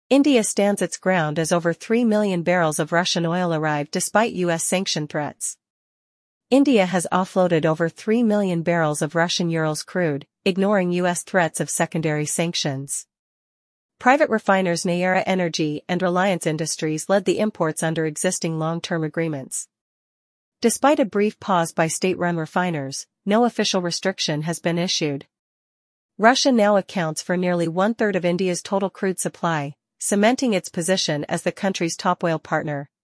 India stands its ground as over 3 million barrels of Russian oil arrived despite U.S. sanction threats. India has offloaded over 3 million barrels of Russian Urals crude, ignoring U.S. threats of secondary sanctions. Private refiners Nayara Energy and Reliance Industries led the imports under existing long-term agreements. Despite a brief pause by state-run refiners, no official restriction has been issued. Russia now accounts for nearly one-third of India's total crude supply, cementing its position as the country's top oil partner.